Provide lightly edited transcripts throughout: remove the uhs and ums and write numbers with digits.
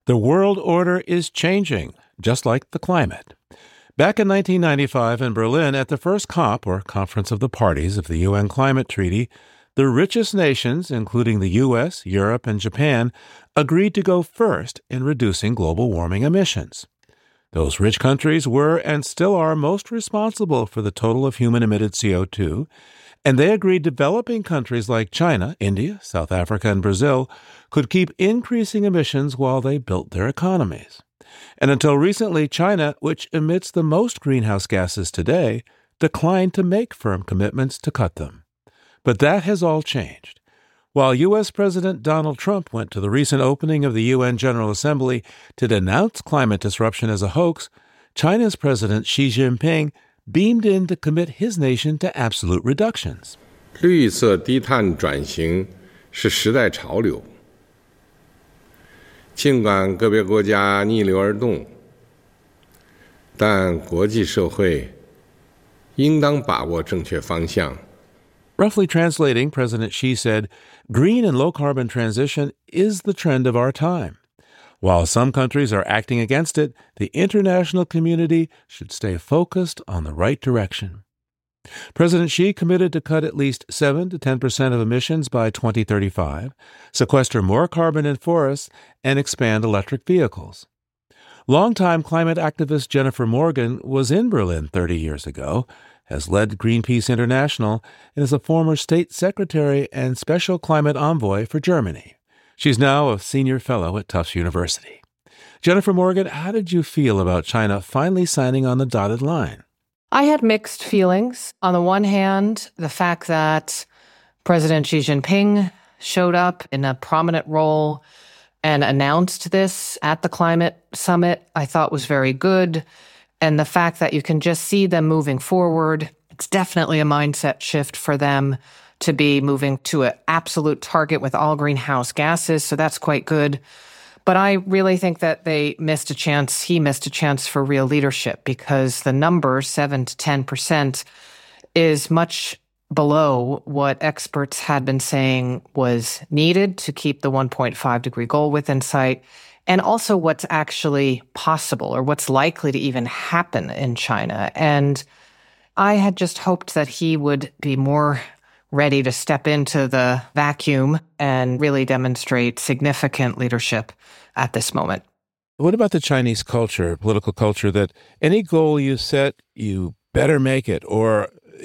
The world order is changing, just like the climate. Back in 1995 in Berlin at the first COP, or Conference of the Parties of the UN Climate Treaty, the richest nations, including the U.S., Europe, and Japan, agreed to go first in reducing global warming emissions. Those rich countries were and still are most responsible for the total of human-emitted CO2, and they agreed developing countries like China, India, South Africa, and Brazil could keep increasing emissions while they built their economies. And until recently, China, which emits the most greenhouse gases today, declined to make firm commitments to cut them. But that has all changed. While U.S. President Donald Trump went to the recent opening of the UN General Assembly to denounce climate disruption as a hoax, China's President Xi Jinping beamed in to commit his nation to absolute reductions. 绿色低碳转型是时代潮流。尽管个别国家逆流而动，但国际社会应当把握正确方向。 Roughly translating, President Xi said, green and low-carbon transition is the trend of our time. While some countries are acting against it, the international community should stay focused on the right direction. President Xi committed to cut at least 7 to 10% of emissions by 2035, sequester more carbon in forests, and expand electric vehicles. Longtime climate activist Jennifer Morgan was in Berlin 30 years ago, has led Greenpeace International, and is a former state secretary and special climate envoy for Germany. She's now a senior fellow at Tufts University. Jennifer Morgan, how did you feel about China finally signing on the dotted line? I had mixed feelings. On the one hand, the fact that President Xi Jinping showed up in a prominent role and announced this at the climate summit, I thought was very good. And the fact that you can just see them moving forward, it's definitely a mindset shift for them to be moving to an absolute target with all greenhouse gases. So that's quite good. But I really think that he missed a chance for real leadership, because the number, 7 to 10%, is much below what experts had been saying was needed to keep the 1.5 degree goal within sight, and also what's actually possible or what's likely to even happen in China. And I had just hoped that he would be more ready to step into the vacuum and really demonstrate significant leadership at this moment. What about the Chinese culture, political culture, that any goal you set, you better make it, or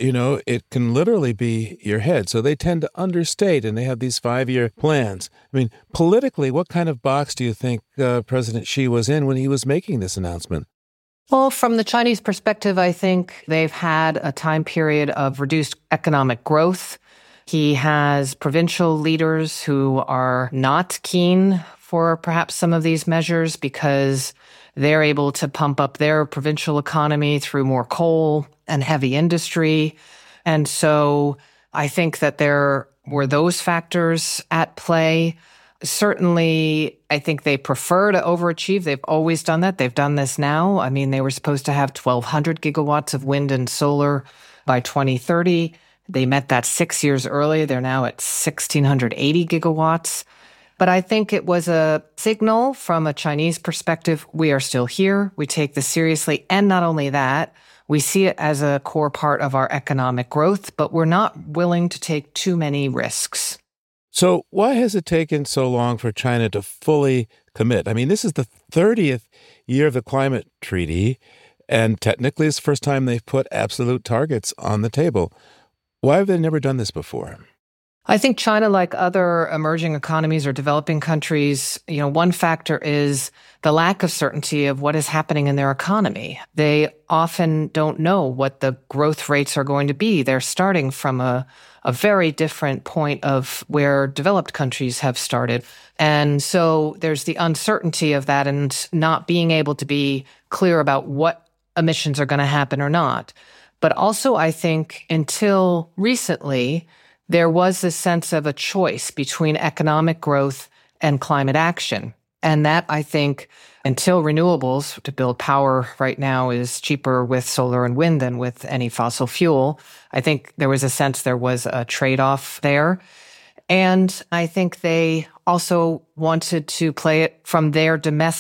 it can literally be your head. So they tend to understate, and they have these 5-year plans. I mean, politically, what kind of box do you think President Xi was in when he was making this announcement? Well, from the Chinese perspective, I think they've had a time period of reduced economic growth. He has provincial leaders who are not keen for perhaps some of these measures because they're able to pump up their provincial economy through more coal and heavy industry. And so I think that there were those factors at play. Certainly, I think they prefer to overachieve. They've always done that. They've done this now. I mean, they were supposed to have 1,200 gigawatts of wind and solar by 2030. They met that 6 years early. They're now at 1,680 gigawatts. But I think it was a signal from a Chinese perspective. We are still here. We take this seriously. And not only that, we see it as a core part of our economic growth, but we're not willing to take too many risks. So why has it taken so long for China to fully commit? I mean, this is the 30th year of the climate treaty, and technically it's the first time they've put absolute targets on the table. Why have they never done this before? I think China, like other emerging economies or developing countries, one factor is the lack of certainty of what is happening in their economy. They often don't know what the growth rates are going to be. They're starting from a very different point of where developed countries have started. And so there's the uncertainty of that and not being able to be clear about what emissions are going to happen or not. But also, I think until recently, there was this sense of a choice between economic growth and climate action. And that, I think, until renewables to build power right now is cheaper with solar and wind than with any fossil fuel, I think there was a sense there was a trade-off there. And I think they also wanted to play it from their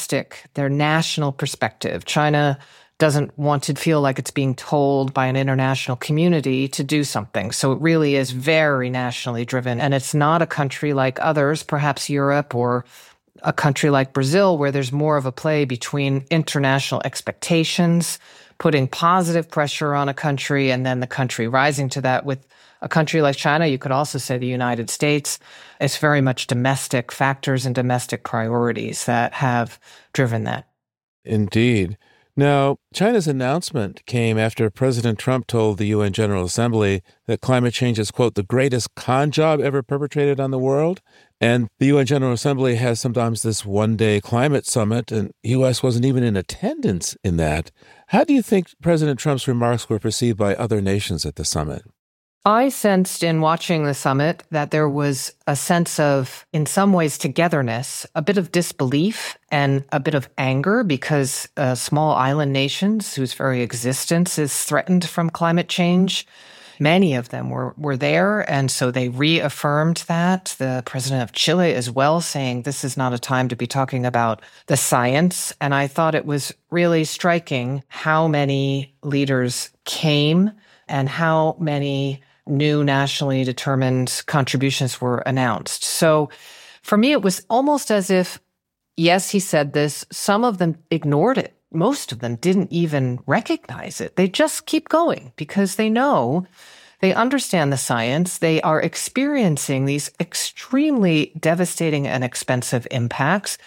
national perspective. China doesn't want to feel like it's being told by an international community to do something. So it really is very nationally driven. And it's not a country like others, perhaps Europe or a country like Brazil, where there's more of a play between international expectations, putting positive pressure on a country, and then the country rising to that. With a country like China, you could also say the United States, it's very much domestic factors and domestic priorities that have driven that. Indeed. Now, China's announcement came after President Trump told the UN General Assembly that climate change is, quote, the greatest con job ever perpetrated on the world. And the UN General Assembly has sometimes this one-day climate summit, and the U.S. wasn't even in attendance in that. How do you think President Trump's remarks were perceived by other nations at the summit? I sensed in watching the summit that there was a sense of, in some ways, togetherness, a bit of disbelief and a bit of anger because small island nations whose very existence is threatened from climate change, many of them were there. And so they reaffirmed that. The president of Chile as well saying this is not a time to be talking about the science. And I thought it was really striking how many leaders came and how many new nationally determined contributions were announced. So for me, it was almost as if, yes, he said this. Some of them ignored it. Most of them didn't even recognize it. They just keep going because they know, they understand the science. They are experiencing these extremely devastating and expensive impacts.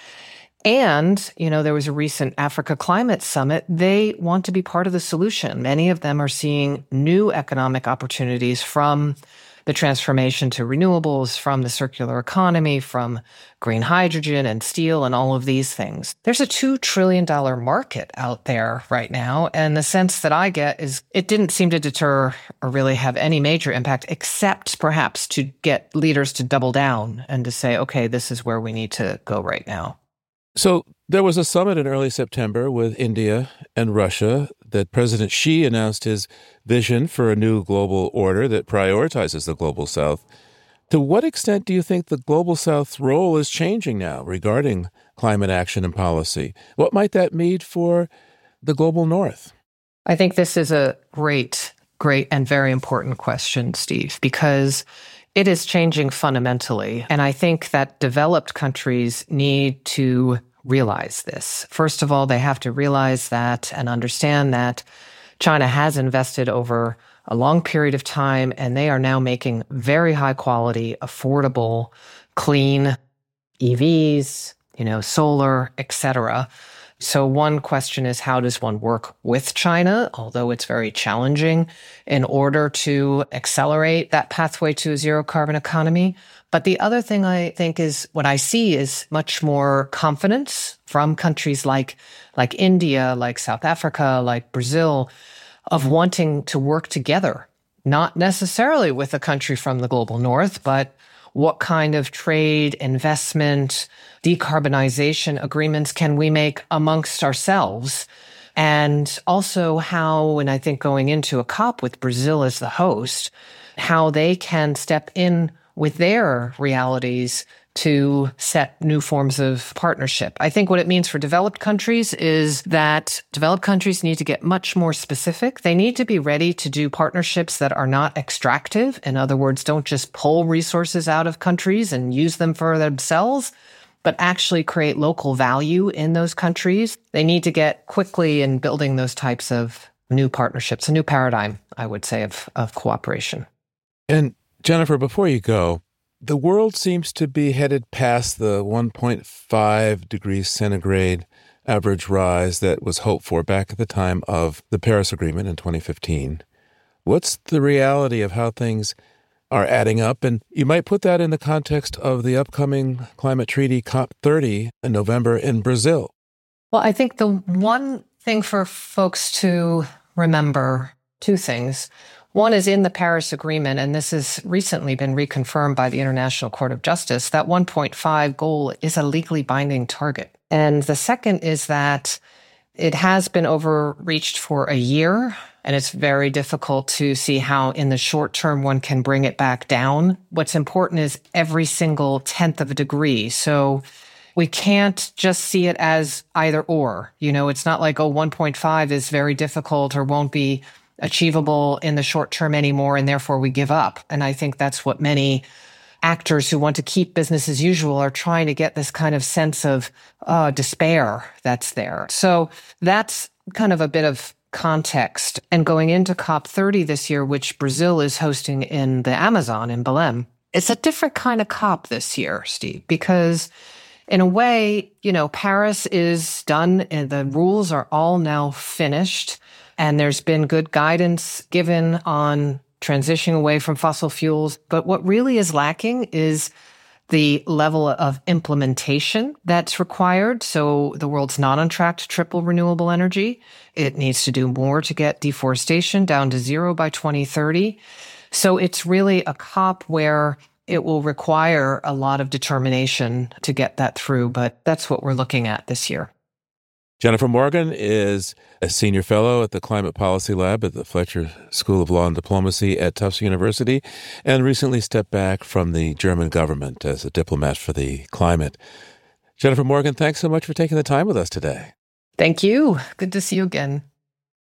And, there was a recent Africa Climate Summit. They want to be part of the solution. Many of them are seeing new economic opportunities from the transformation to renewables, from the circular economy, from green hydrogen and steel and all of these things. There's a $2 trillion market out there right now. And the sense that I get is it didn't seem to deter or really have any major impact, except perhaps to get leaders to double down and to say, okay, this is where we need to go right now. So there was a summit in early September with India and Russia that President Xi announced his vision for a new global order that prioritizes the Global South. To what extent do you think the Global South's role is changing now regarding climate action and policy? What might that mean for the Global North? I think this is a great and very important question, Steve, because it is changing fundamentally. And I think that developed countries need to realize this. First of all, they have to realize that and understand that China has invested over a long period of time, and they are now making very high quality, affordable, clean EVs, solar, etc. So one question is, how does one work with China, although it's very challenging, in order to accelerate that pathway to a zero carbon economy? But the other thing I think is what I see is much more confidence from countries like India, like South Africa, like Brazil, of wanting to work together, not necessarily with a country from the global north, but what kind of trade, investment, decarbonization agreements can we make amongst ourselves? And also how, and I think going into a COP with Brazil as the host, how they can step in with their realities to set new forms of partnership. I think what it means for developed countries is that developed countries need to get much more specific. They need to be ready to do partnerships that are not extractive. In other words, don't just pull resources out of countries and use them for themselves, but actually create local value in those countries. They need to get quickly in building those types of new partnerships, a new paradigm, I would say, of cooperation. And Jennifer, before you go, the world seems to be headed past the 1.5 degrees centigrade average rise that was hoped for back at the time of the Paris Agreement in 2015. What's the reality of how things are adding up? And you might put that in the context of the upcoming climate treaty COP30 in November in Brazil. Well, I think the one thing for folks to remember, two things. One is in the Paris Agreement, and this has recently been reconfirmed by the International Court of Justice, that 1.5 goal is a legally binding target. And the second is that It has been overreached for a year, and it's very difficult to see how in the short term one can bring it back down. What's important is every single tenth of a degree. So we can't just see it as either or. It's not like, 1.5 is very difficult or won't be achievable in the short term anymore, and therefore we give up. And I think that's what many actors who want to keep business as usual are trying to get, this kind of sense of despair that's there. So that's kind of a bit of context. And going into COP30 this year, which Brazil is hosting in the Amazon in Belém, it's a different kind of COP this year, Steve, because in a way, Paris is done and the rules are all now finished. And there's been good guidance given on transitioning away from fossil fuels. But what really is lacking is the level of implementation that's required. So the world's not on track to triple renewable energy. It needs to do more to get deforestation down to 0 by 2030. So it's really a COP where it will require a lot of determination to get that through. But that's what we're looking at this year. Jennifer Morgan is a senior fellow at the Climate Policy Lab at the Fletcher School of Law and Diplomacy at Tufts University, and recently stepped back from the German government as a diplomat for the climate. Jennifer Morgan, thanks so much for taking the time with us today. Thank you. Good to see you again.